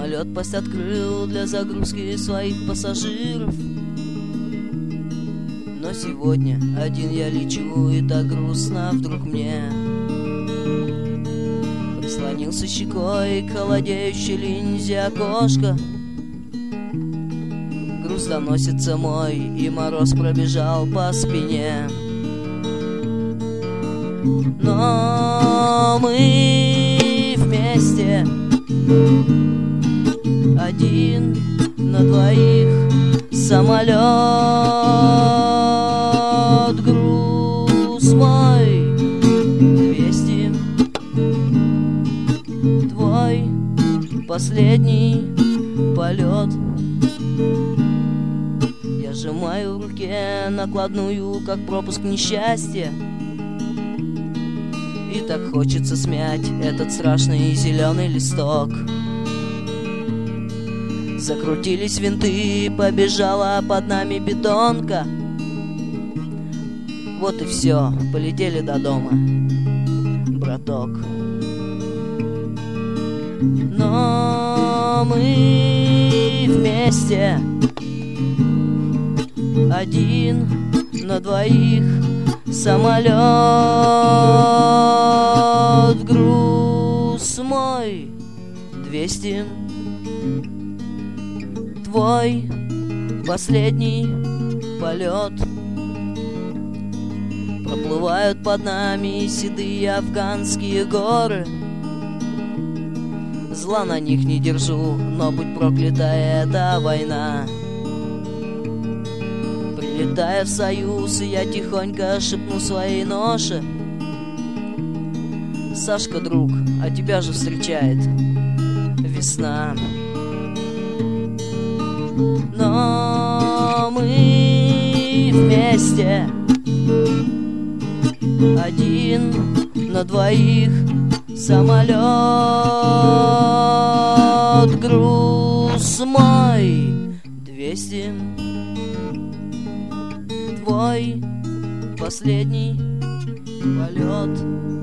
Самолет пасть открыл для загрузки своих пассажиров. Но сегодня один я лечу, и так грустно вдруг мне. Прислонился щекой к холодеющей линзе окошка. Груз доносится мой, и мороз пробежал по спине. Но мы вместе, один на двоих, самолет, груз мой 200, твой последний полет. Я сжимаю в руке накладную, как пропуск несчастья. И так хочется смять этот страшный зеленый листок. Закрутились винты, побежала под нами бетонка. Вот и все, полетели до дома, браток. Но мы вместе, один на двоих, самолет, груз мой 200, твой последний полет. Проплывают под нами седые афганские горы. Зла на них не держу, но будь проклята эта война. Прилетая в Союз, я тихонько шепну своей ноше: Сашка, друг, а тебя же встречает весна. Но мы вместе, один на двоих, самолет, груз мой 200, твой последний полет.